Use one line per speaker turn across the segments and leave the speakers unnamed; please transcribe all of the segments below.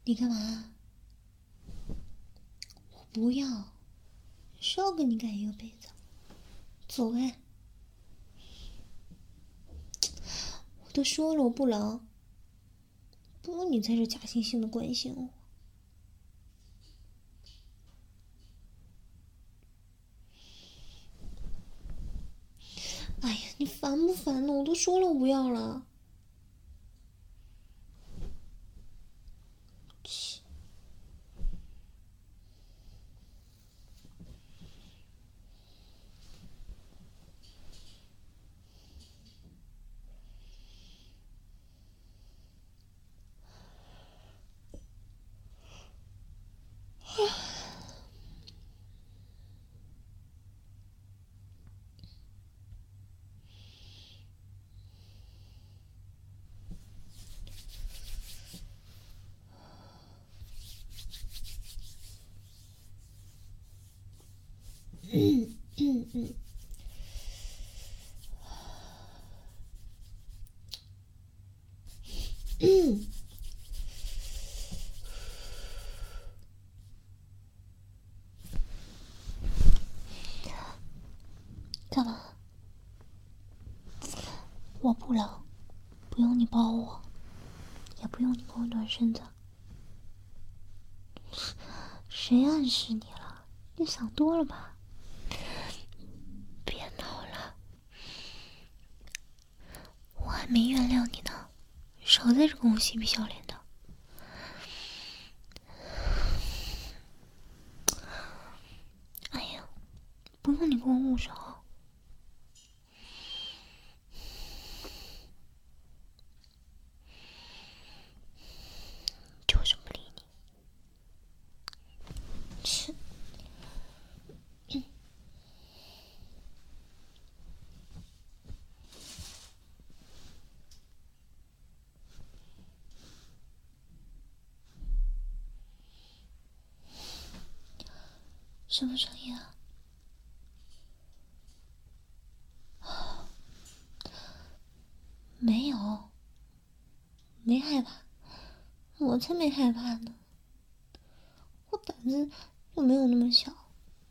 你干嘛？我不要，谁要跟你盖一个被子？走开！我都说了我不冷，不如你在这假惺惺的关心我。哎呀，你烦不烦呢？我都说了我不要了。切！干嘛？我不冷，不用你抱我，也不用你给我暖身子。谁暗示你了？你想多了吧？别闹了，我还没原谅你呢，少在这跟我嬉皮笑脸的。哎呀，不用你跟我握手。就是不理你。切！什么声音啊？没有，没害怕，我才没害怕呢。我胆子又没有那么小。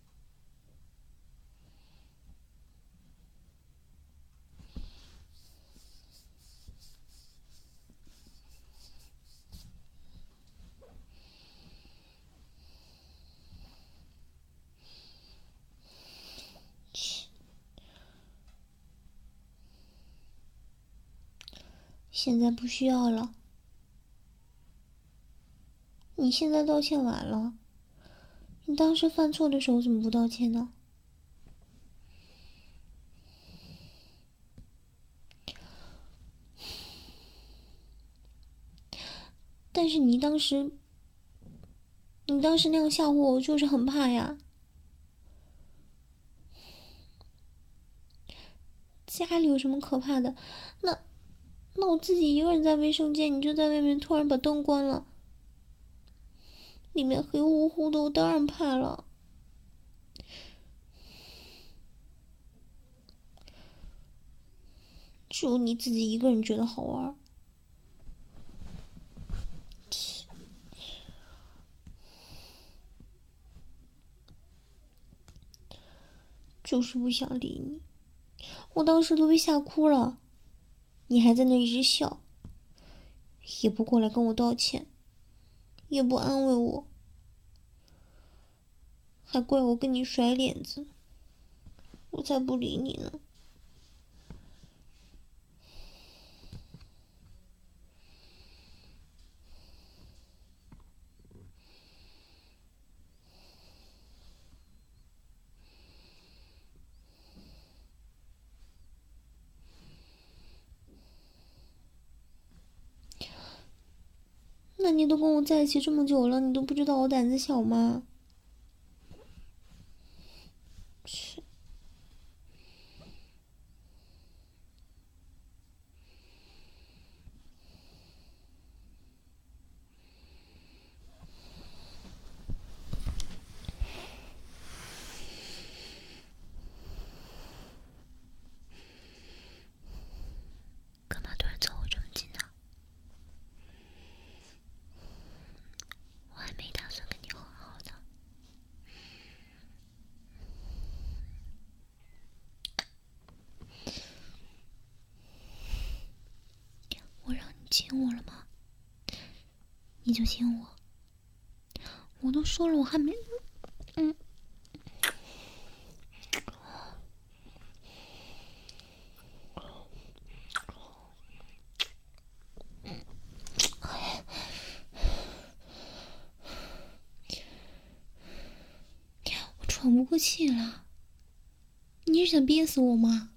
现在不需要了，你现在道歉晚了。你当时犯错的时候怎么不道歉呢？但是你当时那样吓唬我，我就是很怕呀。家里有什么可怕的？那我自己一个人在卫生间，你就在外面突然把灯关了，里面黑乎乎的，我当然怕了。只有你自己一个人觉得好玩。就是不想理你，我当时都被吓哭了，你还在那一直笑，也不过来跟我道歉，也不安慰我，还怪我跟你甩脸子，我才不理你呢。那你都跟我在一起这么久了，你都不知道我胆子小吗？是。干嘛突然凑我这么近呢？ 你就亲我。我都说了，我还没……我喘不过气了。你是想憋死我吗？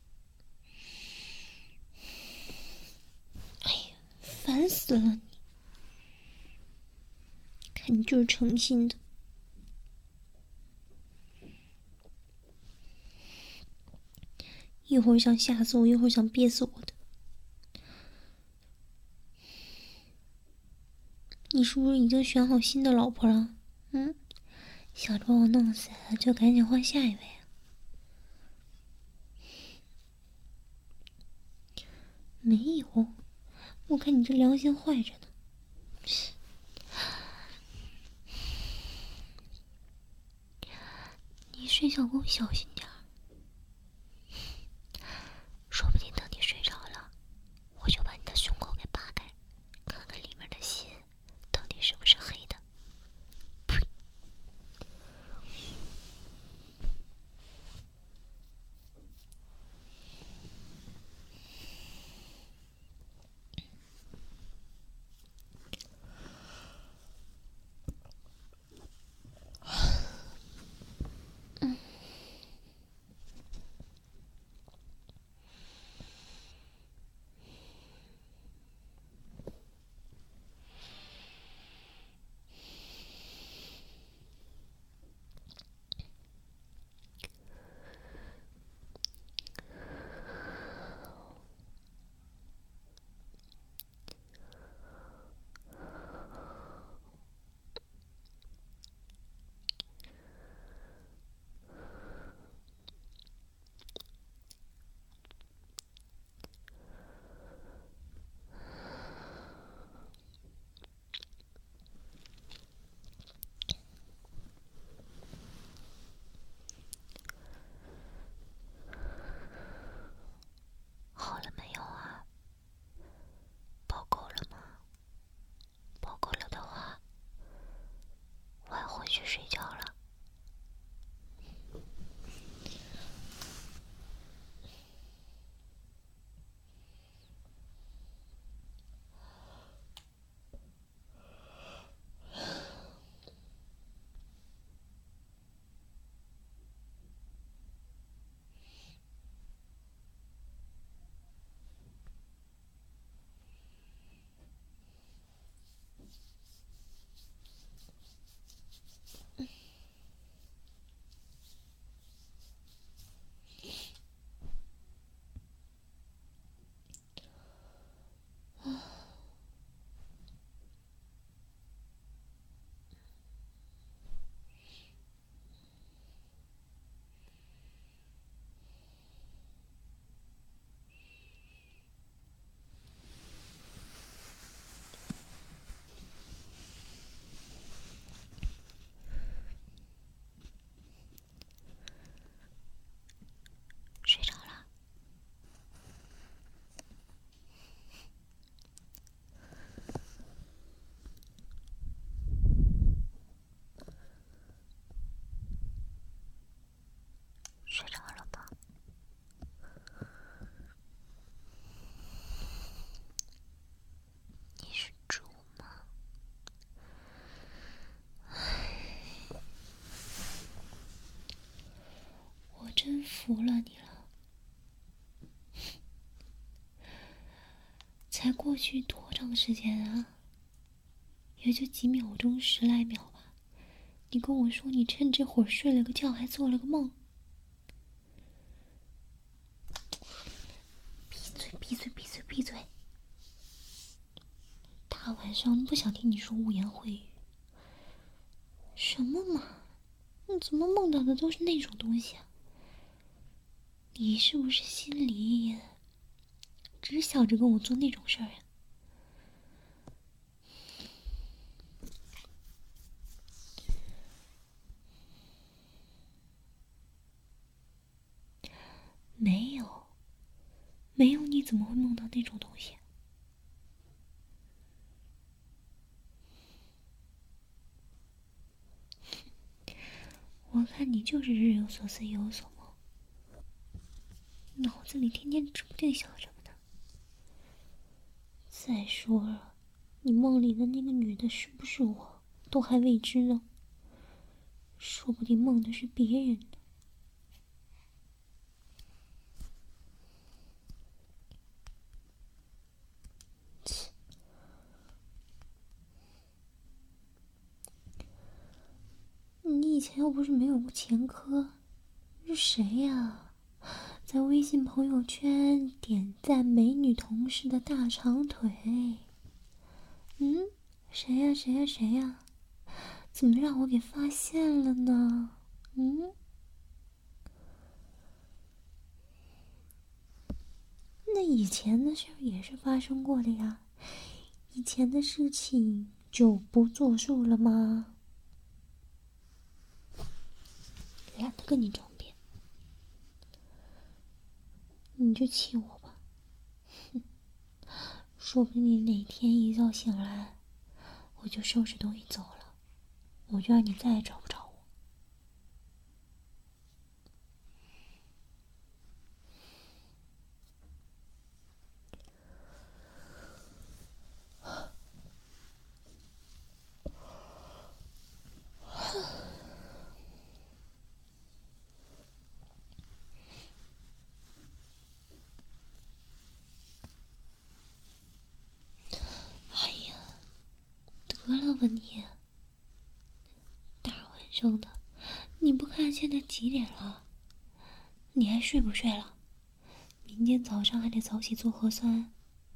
哎呀，烦死了你！看你就是诚心的。一会儿想吓死我，一会儿想憋死我的。你是不是已经选好新的老婆了？想着把我弄死，就赶紧换下一位啊！没有，我看你这良心坏着呢。你睡觉给我小心点儿，说不定等你睡着了，我就把你的胸口给扒开，看看里面的心到底是不是黑的。呸！好了没有啊？抱够了吗？抱够了的话，我要回去睡觉了。睡着了。睡着了吧？你是猪吗？我真服了你了。才过去多长时间啊？也就几秒钟，10来秒吧。你跟我说你趁这会儿睡了个觉，还做了个梦。闭嘴！闭嘴！闭嘴！闭嘴！大晚上不想听你说污言秽语。什么嘛？你怎么梦到的都是那种东西啊？你是不是心里只想着跟我做那种事儿呀？没有，没有，你怎么会梦到那种东西？ 我看你就是日有所思夜有所梦，脑子里天天指不定想什么呢。再说了，你梦里的那个女的是不是我，都还未知呢。说不定梦的是别人呢。你以前又不是没有过前科，是谁呀？在微信朋友圈点赞美女同事的大长腿。谁呀谁呀谁呀？怎么让我给发现了呢？那以前的事也是发生过的呀，以前的事情就不作数了吗？懒得跟你争辩，你就气我吧。说不定哪天一觉醒来，我就收拾东西走了，我就让你再也找不着我。哎呀，得了吧你，大晚上的，你不看现在几点了？你还睡不睡了？明天早上还得早起做核酸。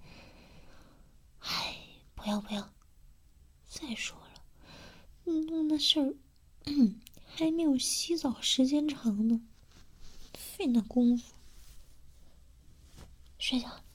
哎，不要不要！再说了，弄那事儿，还没有洗澡时间长呢，费那功夫。睡觉。